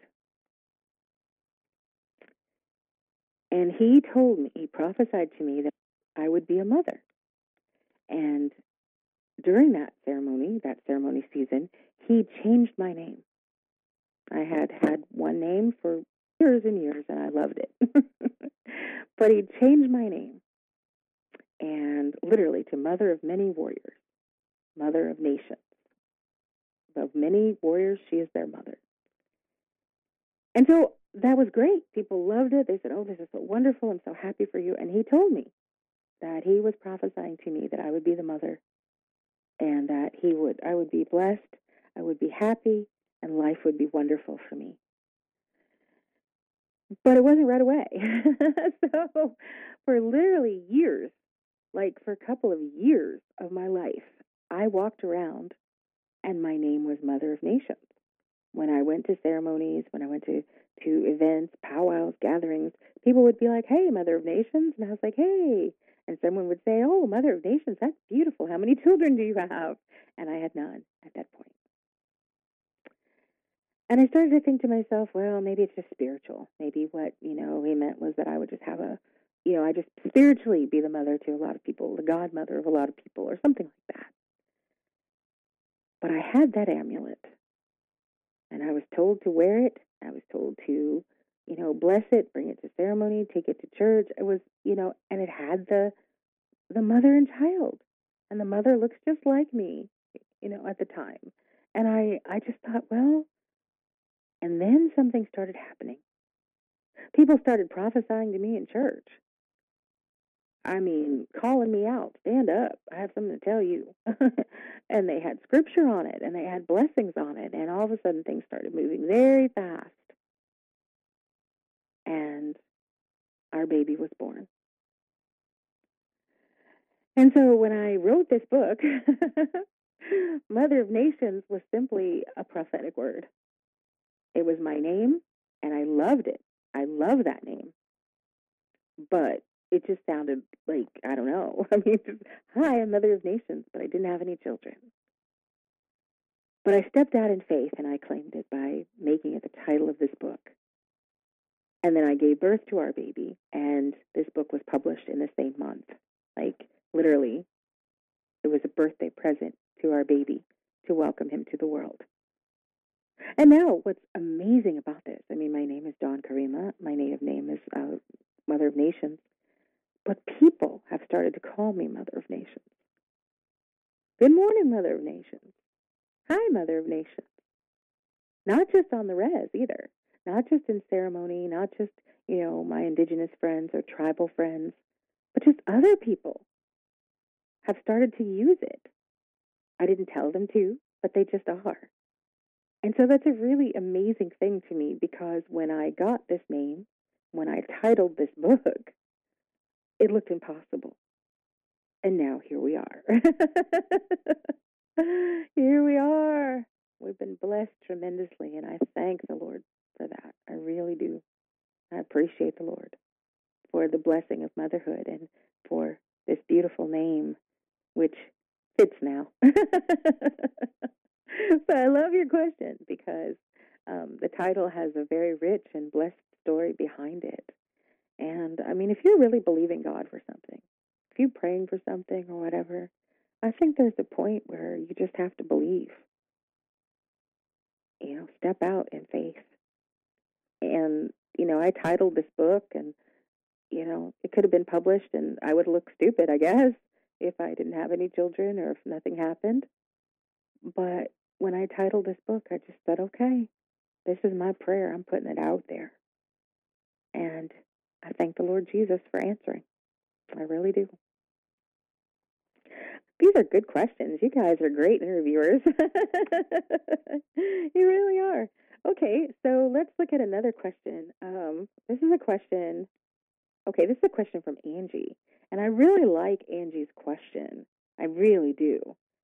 Speaker 5: And he told me, he prophesied to me that I would be a mother. And during that ceremony season, he changed my name. I had one name for years and years, and I loved it. But he changed my name, and literally to Mother of Many Warriors, Mother of Nations. Of many warriors, she is their mother. And so that was great. People loved it. They said, oh, this is so wonderful. I'm so happy for you. And he told me that he was prophesying to me that I would be the mother, and that I would be blessed, I would be happy, and life would be wonderful for me. But it wasn't right away. So for literally years, like for a couple of years of my life, I walked around and my name was Mother of Nations. When I went to ceremonies, when I went to events, powwows, gatherings, people would be like, "Hey, Mother of Nations." And I was like, "Hey." And someone would say, "Oh, Mother of Nations, that's beautiful. How many children do you have?" And I had none at that point. And I started to think to myself, well, maybe it's just spiritual. Maybe what, he meant was that I would just have I just spiritually be the mother to a lot of people, the godmother of a lot of people, or something like that. But I had that amulet, and I was told to wear it. I was told to, bless it, bring it to ceremony, take it to church. It was, and it had the mother and child, and the mother looks just like me, at the time. And I just thought, well, and then something started happening. People started prophesying to me in church. I mean, calling me out, stand up, I have something to tell you. And they had scripture on it, and they had blessings on it, and all of a sudden things started moving very fast. And our baby was born. And so when I wrote this book, Mother of Nations was simply a prophetic word. It was my name, and I loved it. I love that name. But it just sounded like, I don't know. I mean, hi, I'm Mother of Nations, but I didn't have any children. But I stepped out in faith, and I claimed it by making it the title of this book. And then I gave birth to our baby, and this book was published in the same month. Like, literally, it was a birthday present to our baby to welcome him to the world. And now, what's amazing about this, I mean, my name is Dawn Karima. My native name is Mother of Nations. But people have started to call me Mother of Nations. Good morning, Mother of Nations. Hi, Mother of Nations. Not just on the res either. Not just in ceremony, not just, my indigenous friends or tribal friends, but just other people have started to use it. I didn't tell them to, but they just are. And so that's a really amazing thing to me, because when I got this name, when I titled this book, it looked impossible. And now here we are. Here we are. We've been blessed tremendously, and I thank the Lord for that. I really do. I appreciate the Lord for the blessing of motherhood and for this beautiful name, which fits now. So I love your question, because the title has a very rich and blessed story behind it. And, I mean, if you're really believing God for something, if you're praying for something or whatever, I think there's a point where you just have to believe. Step out in faith. And, I titled this book, and, it could have been published, and I would look stupid, I guess, if I didn't have any children or if nothing happened. But when I titled this book, I just said, okay, this is my prayer. I'm putting it out there. And I thank the Lord Jesus for answering. I really do. These are good questions. You guys are great interviewers. You really are. Okay, so let's look at another question. This is a question from Angie. And I really like Angie's question. I really do.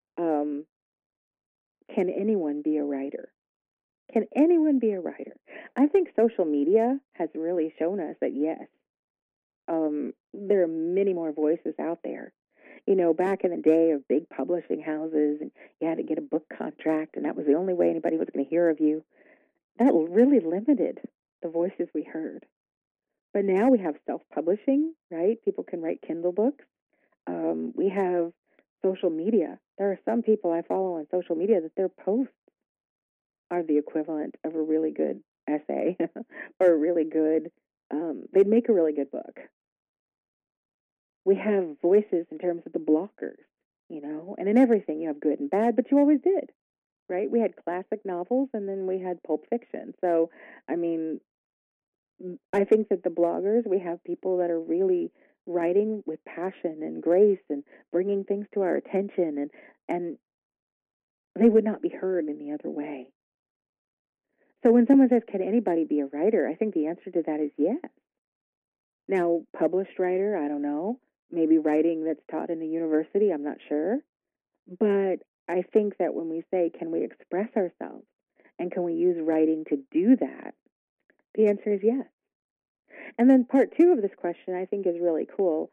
Speaker 5: Can anyone be a writer? Can anyone be a writer? I think social media has really shown us that yes, there are many more voices out there. Back in the day of big publishing houses, and you had to get a book contract, and that was the only way anybody was going to hear of you. That really limited the voices we heard. But now we have self-publishing, right? People can write Kindle books. We have social media. There are some people I follow on social media that their posts are the equivalent of a really good essay or a really good, they'd make a really good book. We have voices in terms of the bloggers, and in everything you have good and bad, but you always did, right? We had classic novels, and then we had pulp fiction. So, I mean, I think that the bloggers, we have people that are really writing with passion and grace and bringing things to our attention, and they would not be heard any other way. So when someone says, can anybody be a writer? I think the answer to that is yes. Now, published writer, I don't know. Maybe writing that's taught in a university, I'm not sure. But I think that when we say, can we express ourselves? And can we use writing to do that? The answer is yes. And then part two of this question I think is really cool.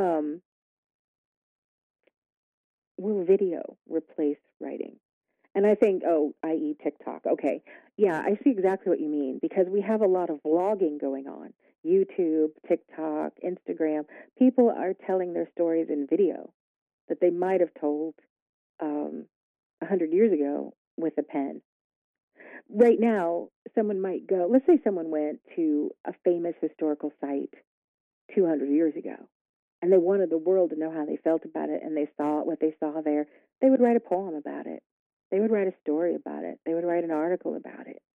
Speaker 5: Will video replace writing? And I think, i.e. TikTok. Okay, yeah, I see exactly what you mean, because we have a lot of vlogging going on. YouTube, TikTok, Instagram. People are telling their stories in video that they might have told 100 years ago with a pen. Right now, someone might go, let's say someone went to a famous historical site 200 years ago, and they wanted the world to know how they felt about it, and they saw what they saw there. They would write a poem about it. They would write a story about it. They would write an article about it.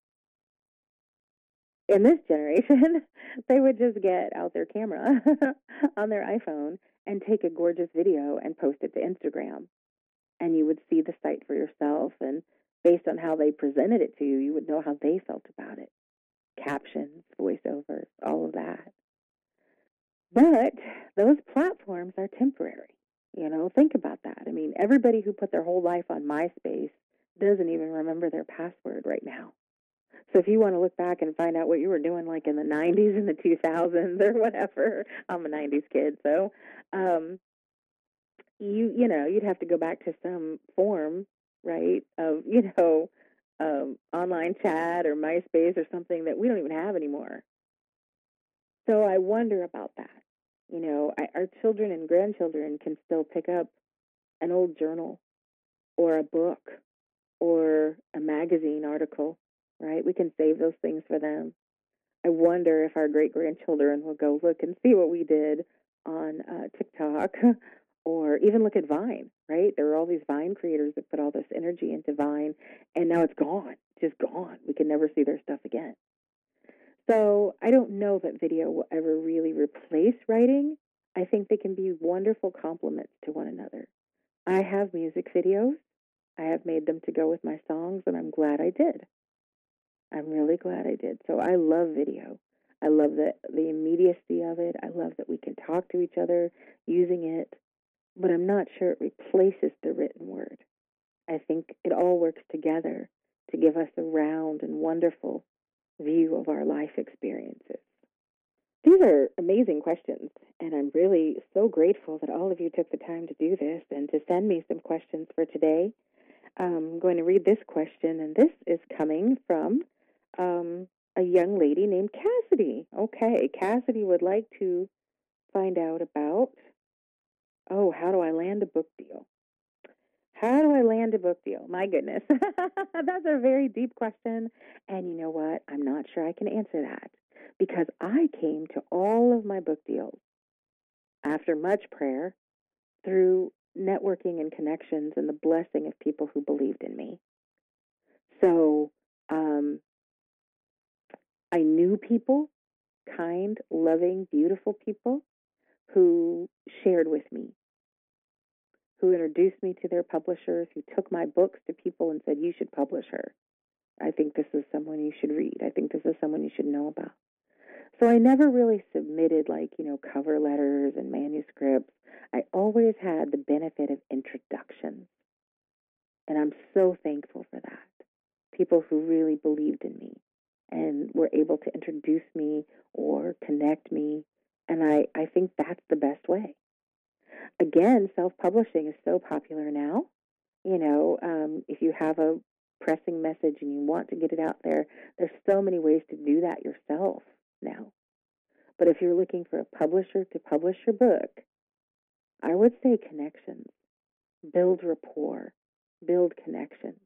Speaker 5: In this generation, they would just get out their camera on their iPhone and take a gorgeous video and post it to Instagram. And you would see the site for yourself, and based on how they presented it to you, you would know how they felt about it. Captions, voiceovers, all of that. But those platforms are temporary. Think about that. I mean, everybody who put their whole life on MySpace doesn't even remember their password right now. So if you want to look back and find out what you were doing like in the 90s and the 2000s or whatever, I'm a 90s kid, so you'd have to go back to some form, right, of, online chat or MySpace or something that we don't even have anymore. So I wonder about that. Our children and grandchildren can still pick up an old journal or a book or a magazine article, right? We can save those things for them. I wonder if our great-grandchildren will go look and see what we did on TikTok or even look at Vine, right? There are all these Vine creators that put all this energy into Vine, and now it's gone, just gone. We can never see their stuff again. So I don't know that video will ever really replace writing. I think they can be wonderful complements to one another. I have music videos. I have made them to go with my songs, and I'm glad I did. I'm really glad I did. So I love video. I love the immediacy of it. I love that we can talk to each other using it, but I'm not sure it replaces the written word. I think it all works together to give us a round and wonderful view of our life experiences. These are amazing questions, and I'm really so grateful that all of you took the time to do this and to send me some questions for today. I'm going to read this question, and this is coming from a young lady named Cassidy. Okay, Cassidy would like to find out about, how do I land a book deal? How do I land a book deal? My goodness. That's a very deep question. And you know what? I'm not sure I can answer that because I came to all of my book deals after much prayer through networking and connections and the blessing of people who believed in me. So I knew people, kind, loving, beautiful people who shared with me, who introduced me to their publishers, who took my books to people and said, you should publish her. I think this is someone you should read. I think this is someone you should know about. So I never really submitted cover letters and manuscripts. I always had the benefit of introductions. And I'm so thankful for that. People who really believed in me and were able to introduce me or connect me. And I think that's the best way. Again, self-publishing is so popular now. If you have a pressing message and you want to get it out there, there's so many ways to do that yourself now. But if you're looking for a publisher to publish your book, I would say connections. Build rapport. Build connections.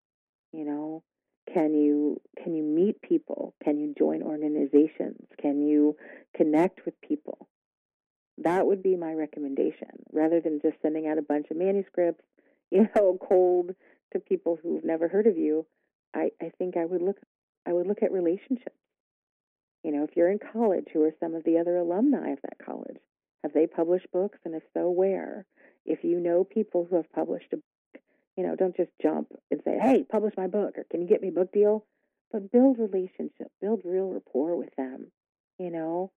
Speaker 5: Can you meet people? Can you join organizations? Can you connect with people? That would be my recommendation, rather than just sending out a bunch of manuscripts, cold to people who've never heard of you. I think I would look at relationships. If you're in college, who are some of the other alumni of that college? Have they published books? And if so, where? If you know people who have published a book, don't just jump and say, hey, publish my book, or can you get me a book deal? but build relationship, build real rapport with them, you know,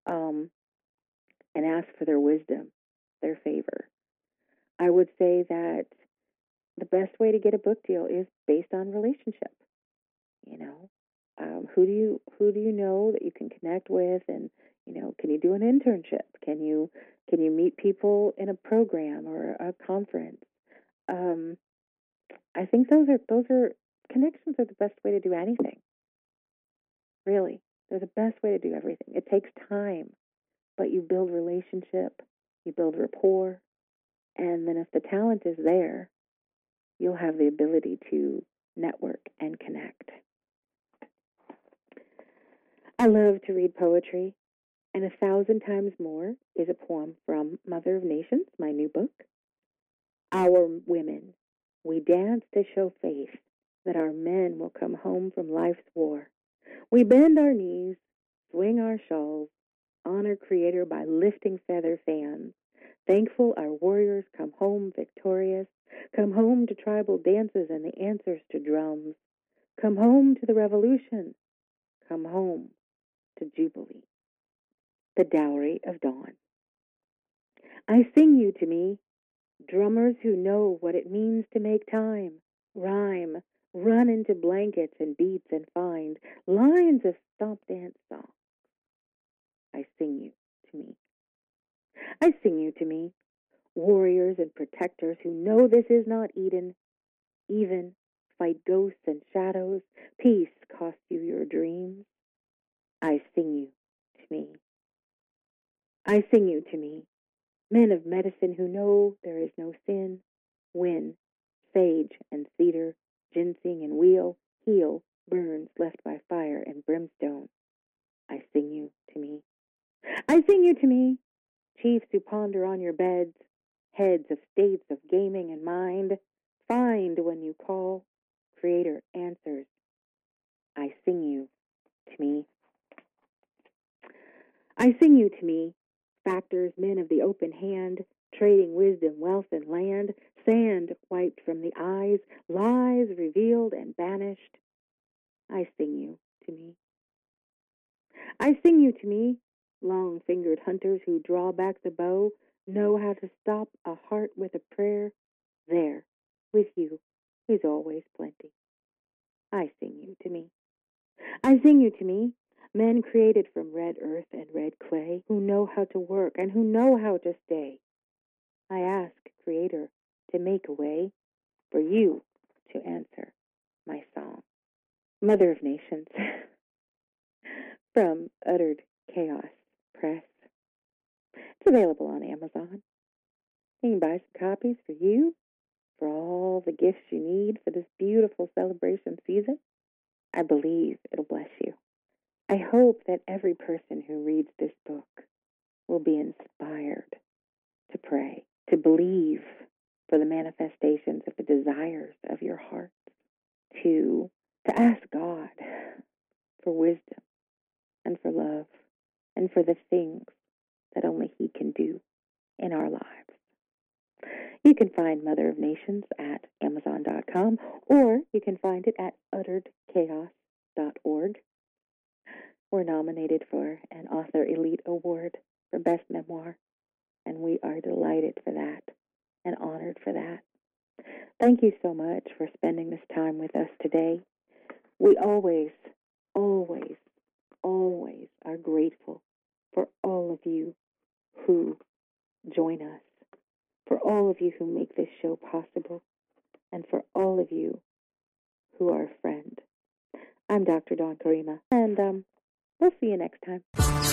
Speaker 5: and ask for their wisdom, their favor. I would say that the best way to get a book deal is based on relationship. You know, who do you know that you can connect with, and you know, can you do an internship? Can you meet people in a program or a conference? I think those are connections are the best way to do anything. Really, they're the best way to do everything. It takes time, but you build relationship, you build rapport, and then if the talent is there, you'll have the ability to network and connect. I love to read poetry, and 1,000 times more is a poem from Mother of Nations, my new book. Our women, we dance to show faith that our men will come home from life's war. We bend our knees, swing our shawls, honor Creator by lifting feather fans. Thankful our warriors come home victorious, come home to tribal dances and the answers to drums. Come home to the revolution, come home to Jubilee. The Dowry of Dawn. I sing you to me, drummers who know what it means to make time, rhyme, run into blankets and beats and find lines of stomp dance songs. I sing you to me. I sing you to me, warriors and protectors who know this is not Eden, even fight ghosts and shadows, peace cost you your dreams. I sing you to me. I sing you to me, men of medicine who know there is no sin, when sage and cedar, ginseng and wheel, heal burns left by fire and brimstone. I sing you to me. I sing you to me, chiefs who ponder on your beds, heads of states of gaming and mind, find when you call, Creator answers. I sing you to me. I sing you to me, factors, men of the open hand, trading wisdom, wealth, and land, sand wiped from the eyes, lies revealed and banished. I sing you to me. I sing you to me, long-fingered hunters who draw back the bow, know how to stop a heart with a prayer. There, with you, is always plenty. I sing you to me. I sing you to me, men created from red earth and red clay, who know how to work and who know how to stay. I ask, Creator, to make a way for you to answer my song. Mother of Nations, from Uttered Chaos Press. It's available on Amazon. You can buy some copies for you, for all the gifts you need for this beautiful celebration season. I believe it'll bless you. I hope that every person who reads this book will be inspired to pray, to believe for the manifestations of the desires of your hearts, to ask God for wisdom and for love and for the things that only He can do in our lives. You can find Mother of Nations at Amazon.com, or you can find it at utteredchaos.org. We're nominated for an Author Elite Award for Best Memoir, and we are delighted for that and honored for that. Thank you so much for spending this time with us today. We always, always, always are grateful for all of you who join us, for all of you who make this show possible, and for all of you who are a friend. I'm Dr. Dawn Karima, and we'll see you next time.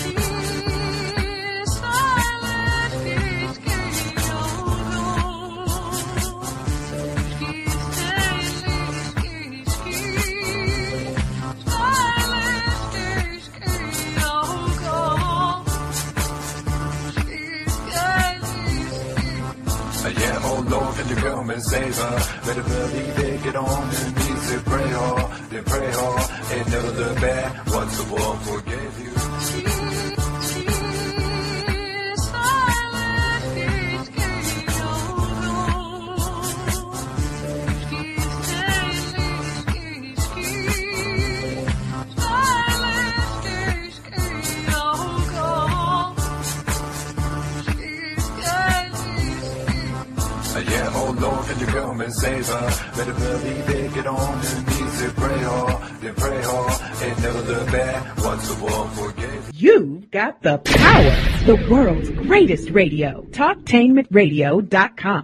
Speaker 3: Yeah, oh Lord, can you come and save her? Better believe it, get on your knees and pray hard, then pray hard, and never look back once the world forgave you. Yeah, oh Lord, can you come and save her? Better believe it, get on your knees and pray hard, then pray hard, and never look back once the world forgave you.
Speaker 2: You've got the power, the world's greatest radio, TalkTainmentRadio.com.